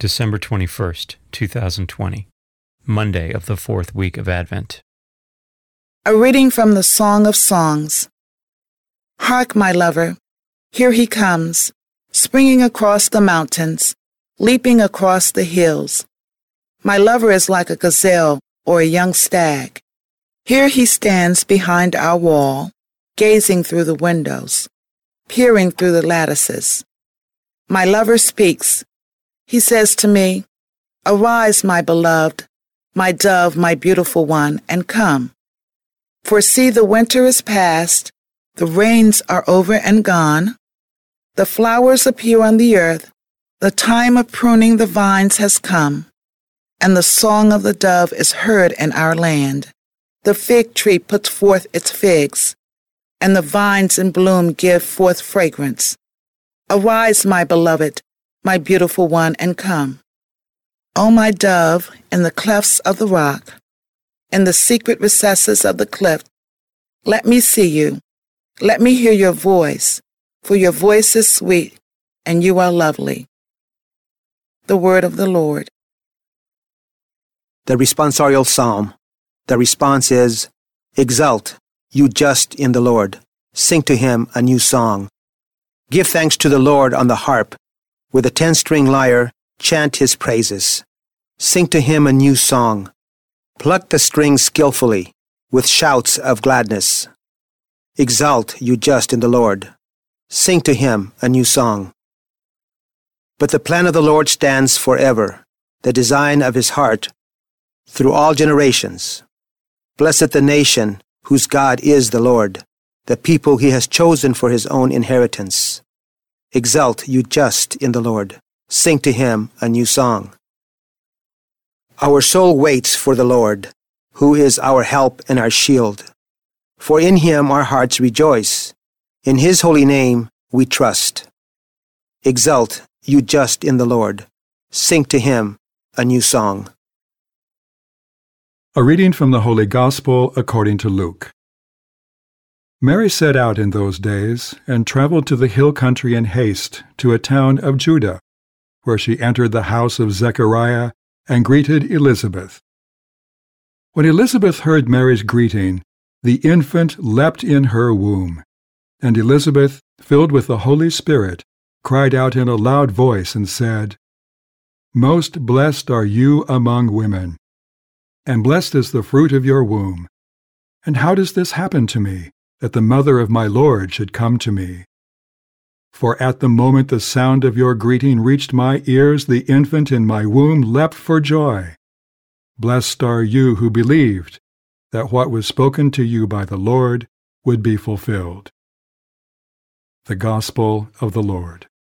December 21st, 2020, Monday of the fourth week of Advent. A reading from the Song of Songs. Hark, my lover, here he comes, springing across the mountains, leaping across the hills. My lover is like a gazelle or a young stag. Here he stands behind our wall, gazing through the windows, peering through the lattices. My lover speaks. He says to me, "Arise, my beloved, my dove, my beautiful one, and come. For see, the winter is past, the rains are over and gone, the flowers appear on the earth, the time of pruning the vines has come, and the song of the dove is heard in our land. The fig tree puts forth its figs, and the vines in bloom give forth fragrance. Arise, my beloved, my beautiful one, and come. O my dove, in the clefts of the rock, in the secret recesses of the cliff, let me see you, let me hear your voice, for your voice is sweet, and you are lovely." The word of the Lord. The responsorial psalm. The response is, "Exult, you just in the Lord. Sing to him a new song. Give thanks to the Lord on the harp. With a 10-string lyre, chant his praises. Sing to him a new song. Pluck the strings skillfully, with shouts of gladness. Exult, you just in the Lord. Sing to him a new song. But the plan of the Lord stands forever, the design of his heart through all generations. Blessed the nation whose God is the Lord, the people he has chosen for his own inheritance. Exult, you just in the Lord. Sing to him a new song. Our soul waits for the Lord, who is our help and our shield. For in him our hearts rejoice. In his holy name we trust. Exult, you just in the Lord. Sing to him a new song. A reading from the Holy Gospel according to Luke. Mary set out in those days and traveled to the hill country in haste to a town of Judah, where she entered the house of Zechariah and greeted Elizabeth. When Elizabeth heard Mary's greeting, the infant leapt in her womb, and Elizabeth, filled with the Holy Spirit, cried out in a loud voice and said, "Most blessed are you among women, and blessed is the fruit of your womb. And how does this happen to me, that the mother of my Lord should come to me? For at the moment the sound of your greeting reached my ears, the infant in my womb leapt for joy. Blessed are you who believed that what was spoken to you by the Lord would be fulfilled." The Gospel of the Lord.